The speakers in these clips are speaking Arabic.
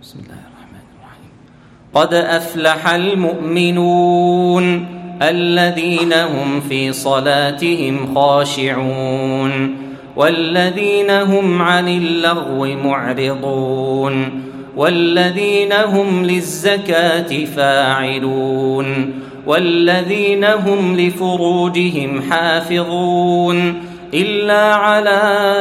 بسم الله الرحمن الرحيم. قد أفلح المؤمنون الذين هم في صلاتهم خاشعون والذين هم عن اللغو معرضون والذين هم للزكاة فاعلون والذين هم لفروجهم حافظون إلا على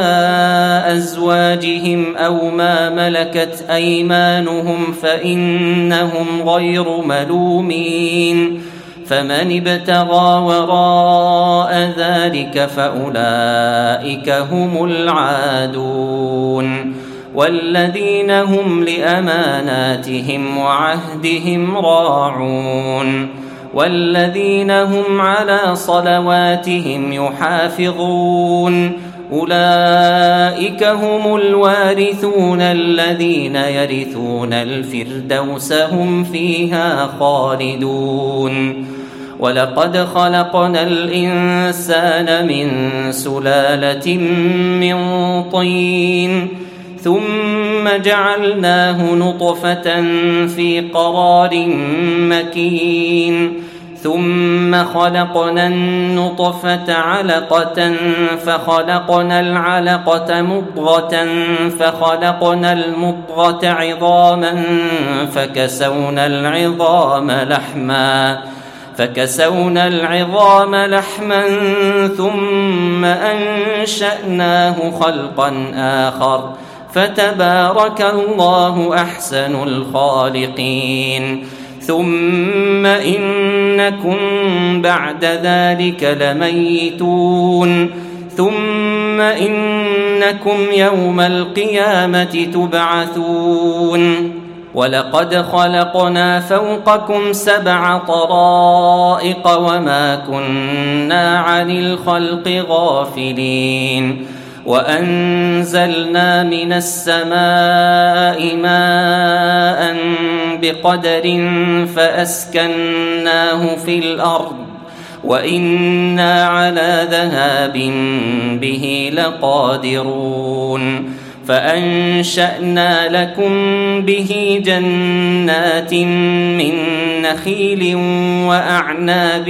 أزواجهم أو ما ملكت أيمانهم فإنهم غير ملومين فمن ابتغى وراء ذلك فأولئك هم العادون والذين هم لأماناتهم وعهدهم راعون والذين هم على صلواتهم يحافظون أولئك هم الوارثون الذين يرثون الفردوس هم فيها خالدون. ولقد خلقنا الإنسان من سلالة من طين ثم جعلناه نطفة في قرار مكين ثم خلقنا النطفة علقة فخلقنا العلقة مضغة فخلقنا المضغة عظاما فكسونا العظام لحما ثم أنشأناه خلقا آخر فتبارك الله أحسن الخالقين. ثم إنكم بعد ذلك لميتون ثم إنكم يوم القيامة تبعثون. ولقد خلقنا فوقكم 7 طرائق وما كنا عن الخلق غافلين وأنزلنا من السماء ماء بقدر فأسكناه في الأرض وإنا على ذهاب به لقادرون فأنشأنا لكم به جنات من نخيل وأعناب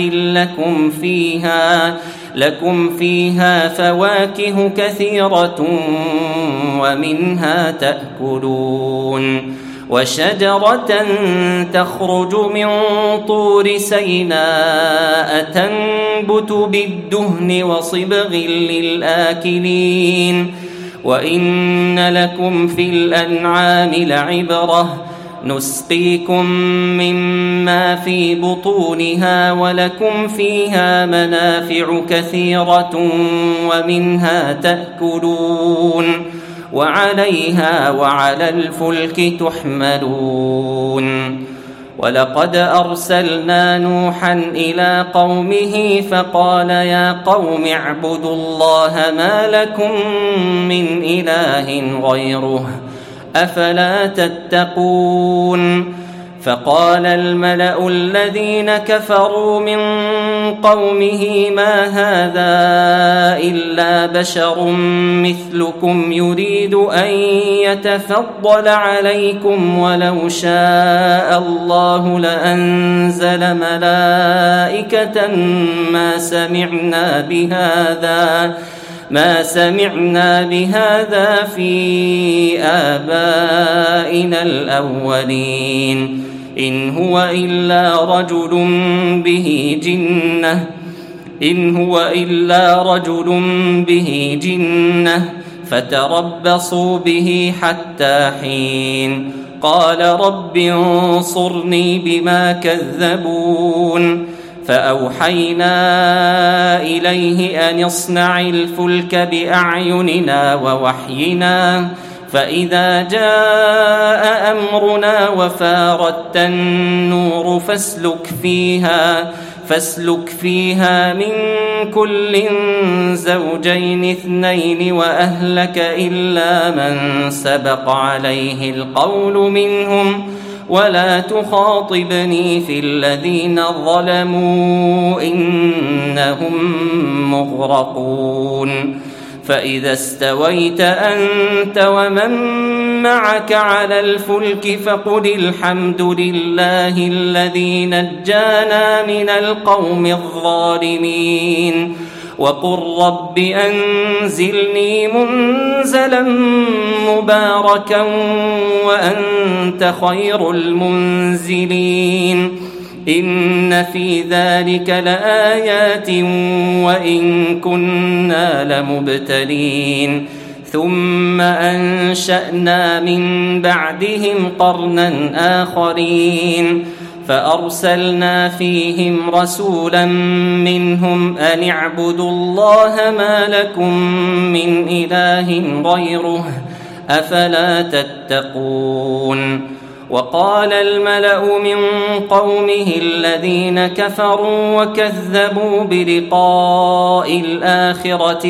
لكم فيها فواكه كثيرة ومنها تأكلون وشجرة تخرج من طور سيناء تنبت بالدهن وصبغ للآكلين وإن لكم في الأنعام لعبرة نسقيكم مما في بطونها ولكم فيها منافع كثيرة ومنها تأكلون وعليها وعلى الفلك تحملون. ولقد أرسلنا نوحا إلى قومه فقال يا قوم اعبدوا الله ما لكم من إله غيره أفلا تتقون. فقال الملأ الذين كفروا من قومه ما هذا إلا بشر مثلكم يريد أن يتفضل عليكم ولو شاء الله لأنزل ملائكة ما سمعنا بهذا في آبائنا الأولين إن هو إلا رجل به جنة فتربصوا به حتى حين. قال رب انصرني بما كذبون. فأوحينا إليه أن اصنع الفلك بأعيننا ووحينا فإذا جاء أمرنا وفارت النور فاسلك فيها من كل زوجين 2 وأهلك إلا من سبق عليه القول منهم ولا تخاطبني في الذين ظلموا إنهم مغرقون. فإذا استويت أنت ومن معك على الفلك فقل الحمد لله الذي نجانا من القوم الظالمين وقل رب أنزلني منزلا مباركا وأنت خير المنزلين إن في ذلك لآيات وإن كنا لمبتلين ثم أنشأنا من بعدهم قرنا آخرين فأرسلنا فيهم رسولا منهم أن اعبدوا الله ما لكم من إله غيره أفلا تتقون وقال الملأ من قومه الذين كفروا وكذبوا بلقاء الآخرة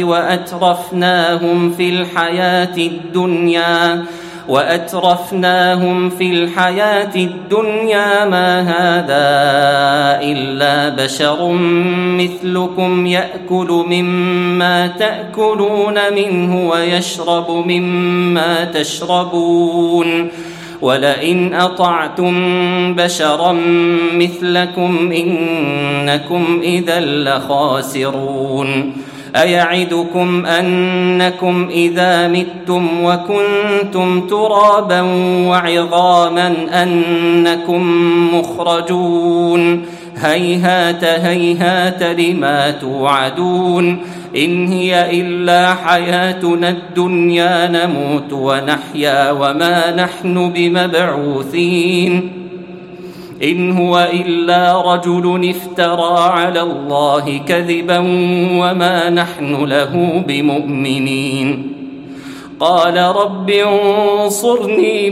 وأترفناهم في الحياة الدنيا ما هذا إلا بشر مثلكم يأكل مما تأكلون منه ويشرب مما تشربون ولئن أطعتم بشرا مثلكم إنكم إذا لخاسرون أيعدكم أنكم إذا متم وكنتم ترابا وعظاما أنكم مخرجون هيهات هيهات لما توعدون إن هي إلا حياتنا الدنيا نموت ونحيا وما نحن بمبعوثين إن هو إلا رجل افترى على الله كذبا وما نحن له بمؤمنين قال رب انصرني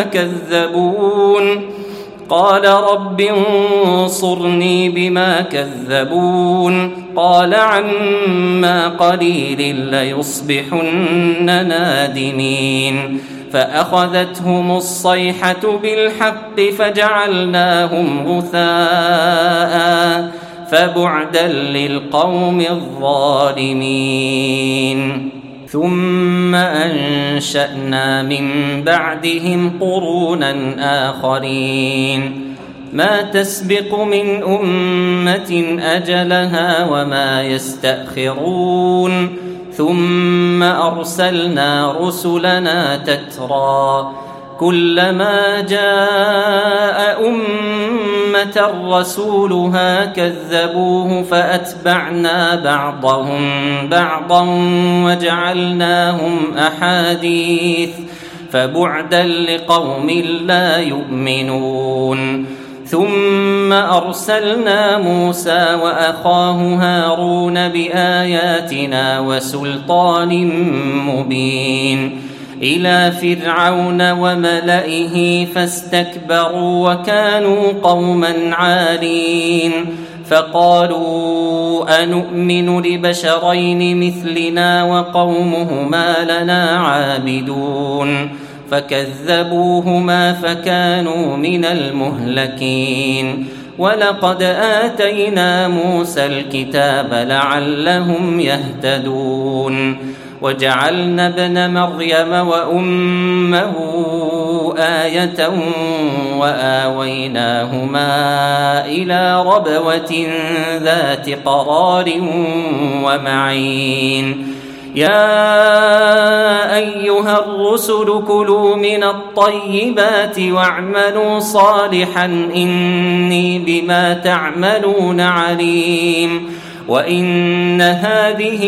بما كذبون قال عما قليل ليصبحن نادمين فأخذتهم الصيحة بالحق فجعلناهم غثاء فبعدا للقوم الظالمين ثم أنشأنا من بعدهم قرونا آخرين ما تسبق من أمة أجلها وما يستأخرون ثم أرسلنا رسلنا تترى كلما جاء أمة رسولها كذبوه فأتبعنا بعضهم بعضا وجعلناهم أحاديث فبعدا لقوم لا يؤمنون ثم أرسلنا موسى وأخاه هارون بآياتنا وسلطان مبين إلى فرعون وملئه فاستكبروا وكانوا قوما عالين فقالوا أنؤمن لبشرين مثلنا وقومهما لنا عابدون فكذبوهما فكانوا من المهلكين ولقد آتينا موسى الكتاب لعلهم يهتدون وجعلنا ابن مريم وأمه آية وآويناهما إلى ربوة ذات قرار ومعين يا أيها الرسل كلوا من الطيبات واعملوا صالحا إني بما تعملون عليم وإن هذه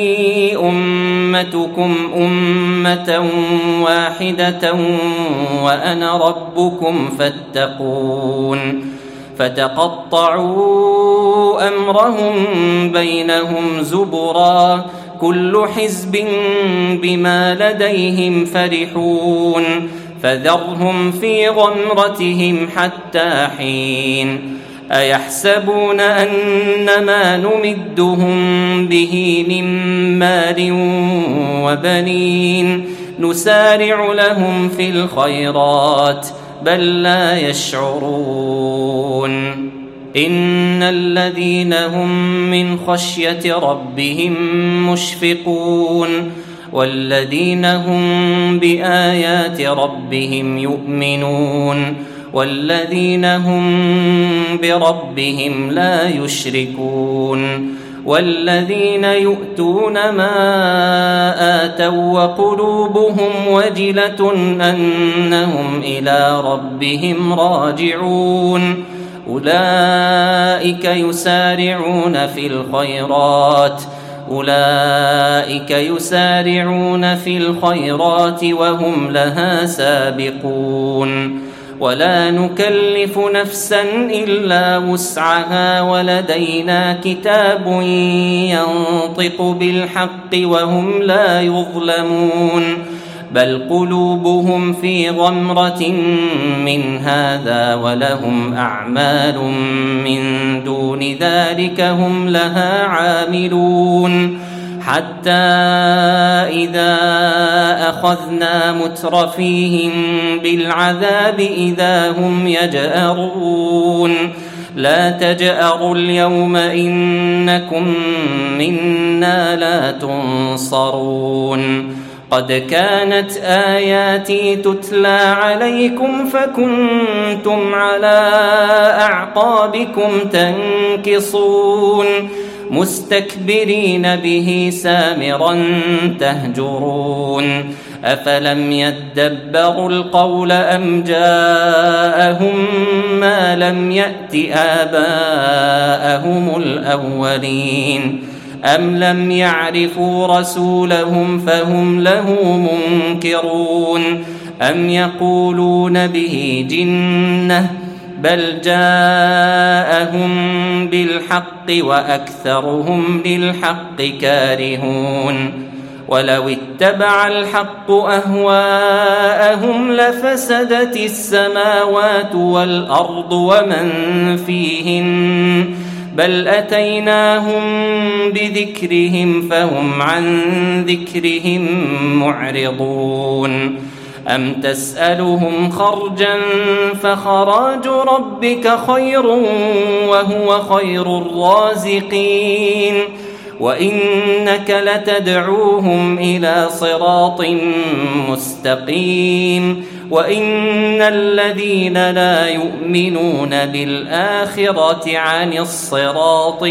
أمتكم أمة واحدة وأنا ربكم فاتقون فتقطعوا أمرهم بينهم زبرا كل حزب بما لديهم فرحون فذرهم في غمرتهم حتى حين أيحسبون أنما نمدهم به من مال وبنين نسارع لهم في الخيرات بل لا يشعرون إن الذين هم من خشية ربهم مشفقون والذين هم بآيات ربهم يؤمنون والذين هم بربهم لا يشركون والذين يؤتون ما آتوا وقلوبهم وجلة أنهم إلى ربهم راجعون أولئك يسارعون في الخيرات وهم لها سابقون ولا نكلف نفسا إلا وسعها ولدينا كتاب ينطق بالحق وهم لا يظلمون بل قلوبهم في غمرة من هذا ولهم أعمال من دون ذلك هم لها عاملون حتى إذا أخذنا مترفيهم بالعذاب إذا هم يجأرون لا تجأروا اليوم إنكم منا لا تنصرون قد كانت آياتي تتلى عليكم فكنتم على أعقابكم تنكصون مستكبرين به سامرا تهجرون أفلم يدبروا القول أم جاءهم ما لم يأت آباءهم الأولين أم لم يعرفوا رسولهم فهم له منكرون أم يقولون به جنة بل جاءهم بالحق وأكثرهم للحق كارهون ولو اتبع الحق أهواءهم لفسدت السماوات والأرض ومن فيهن بل أتيناهم بذكرهم فهم عن ذكرهم معرضون أم تسألهم خرجا فخراج ربك خير وهو خير الرازقين وإنك لتدعوهم إلى صراط مستقيم وإن الذين لا يؤمنون بالآخرة عن الصراط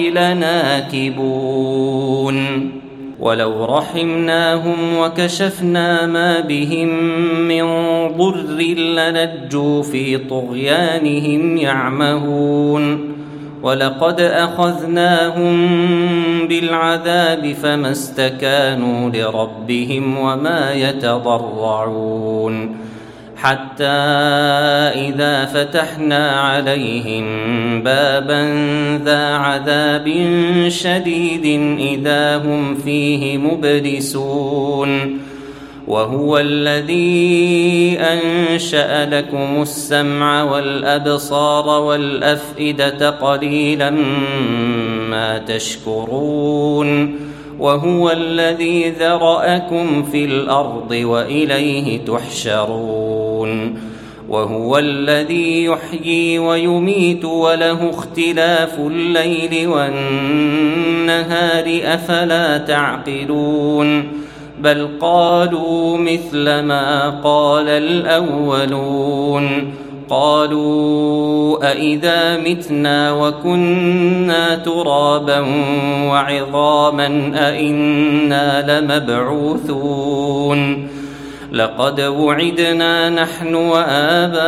لناكبون ولو رحمناهم وكشفنا ما بهم من ضر لنجوا في طغيانهم يعمهون ولقد أخذناهم بالعذاب فما استكانوا لربهم وما يتضرعون حتى إذا فتحنا عليهم بابا ذا عذاب شديد إذا هم فيه مبلسون وهو الذي أنشأ لكم السمع والأبصار والأفئدة قليلا ما تشكرون وهو الذي ذرأكم في الأرض وإليه تحشرون وهو الذي يحيي ويميت وله اختلاف الليل والنهار أفلا تعقلون بل قالوا مثل ما قال الأولون قالوا أئذا متنا وكنا ترابا وعظاما أئنا لمبعوثون لقد وعدنا نحن وآباؤنا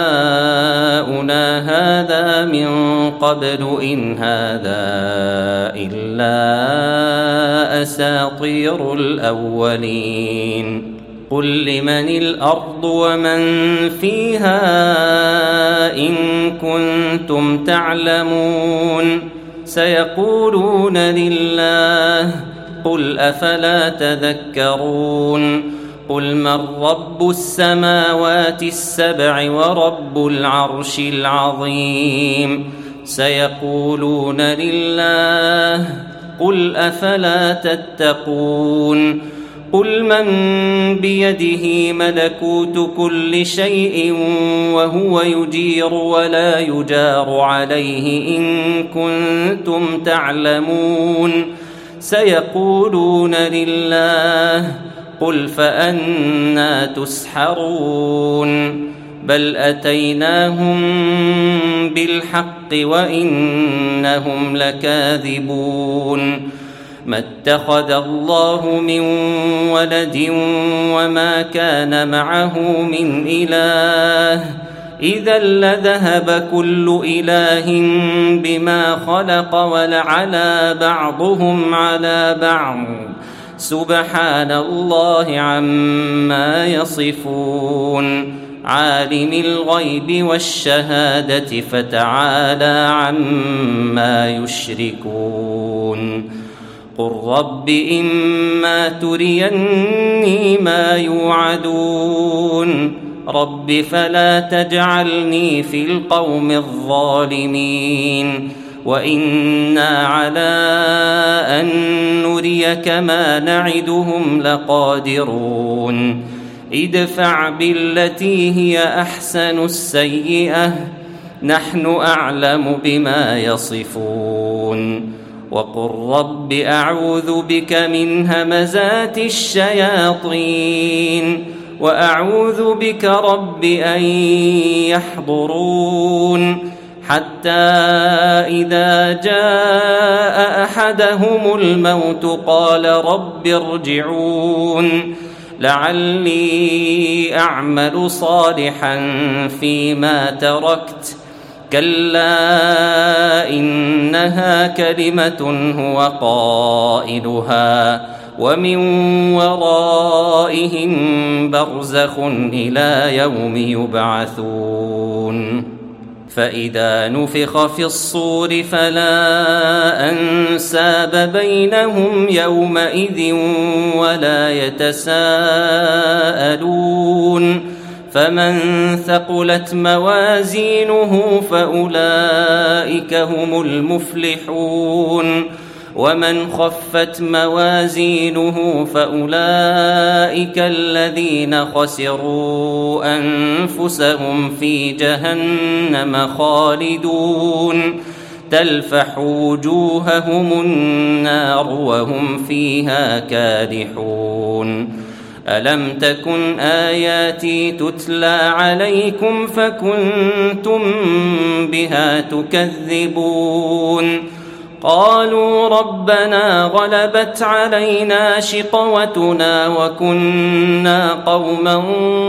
هذا من قبل إن هذا إلا أساطير الأولين قل لمن الأرض ومن فيها إن كنتم تعلمون سيقولون لله قل أفلا تذكرون قل من رب السماوات السبع ورب العرش العظيم سيقولون لله قل أفلا تتقون قل من بيده ملكوت كل شيء وهو يجير ولا يجار عليه إن كنتم تعلمون سيقولون لله قل فأنى تسحرون بل أتيناهم بالحق وإنهم لكاذبون ما اتخذ الله من ولد وما كان معه من إله إذا لذهب كل إله بما خلق ولعلى بعضهم على بعض سبحان الله عما يصفون عالم الغيب والشهادة فتعالى عما يشركون قل رب إما تريني ما يوعدون رب فلا تجعلني في القوم الظالمين وإنا على أن نريك ما نعدهم لقادرون ادفع بالتي هي أحسن السيئة نحن أعلم بما يصفون وقل رب أعوذ بك من همزات الشياطين وأعوذ بك رب أن يحضرون حتى إذا جاء أحدهم الموت قال رب ارجعون لعلي أعمل صالحا فيما تركت كلا إنها كلمة هو قائلها ومن ورائهم برزخ إلى يوم يبعثون فإذا نفخ في الصور فلا أنساب بينهم يومئذ ولا يتساءلون فمن ثقلت موازينه فأولئك هم المفلحون ومن خفت موازينه فأولئك الذين خسروا أنفسهم في جهنم خالدون تلفح وجوههم النار وهم فيها كادحون ألم تكن آياتي تتلى عليكم فكنتم بها تكذبون قالوا ربنا غلبت علينا شقوتنا وكنا قوما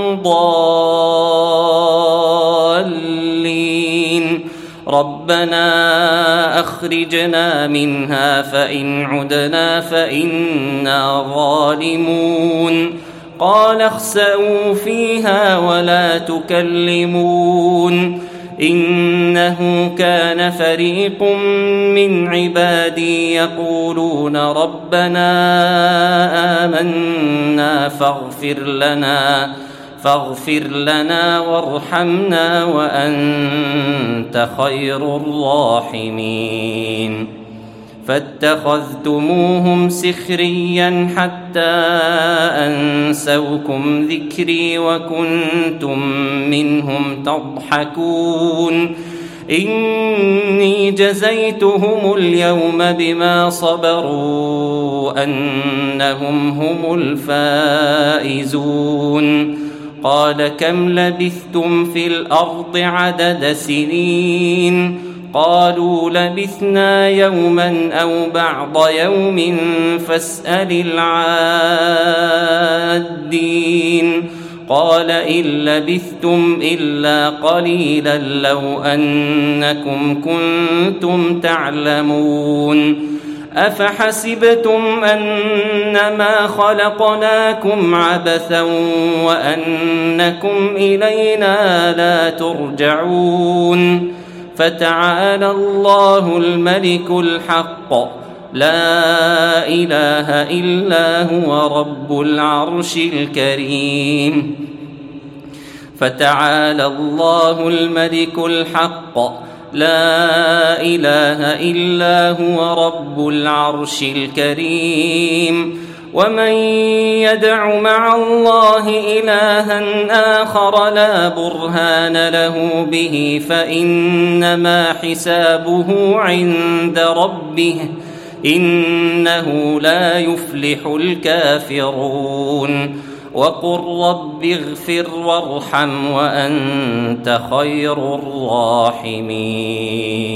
ضالين ربنا أخرجنا منها فإن عدنا فإنا ظالمون قال اخسئوا فيها ولا تكلمون إنه كان فريق من عبادي يقولون ربنا آمنا فاغفر لنا وارحمنا وأنت خير الراحمين فاتخذتموهم سخريا حتى أنسوكم ذكري وكنتم منهم تضحكون إني جزيتهم اليوم بما صبروا أنهم هم الفائزون قال كم لبثتم في الأرض عدد سنين قالوا لبثنا يوما أو بعض يوم فاسأل العادين قال إن لبثتم إلا قليلا لو أنكم كنتم تعلمون أفحسبتم أنما خلقناكم عبثا وأنكم إلينا لا ترجعون فتعالى الله الملك الحق لا إله إلا هو رب العرش الكريم فتعالى الله الملك الحق لا إله إلا هو رب العرش الكريم ومن يدع مع الله إلها آخر لا برهان له به فإنما حسابه عند ربه إنه لا يفلح الكافرون وقل رب اغفر وارحم وأنت خير الراحمين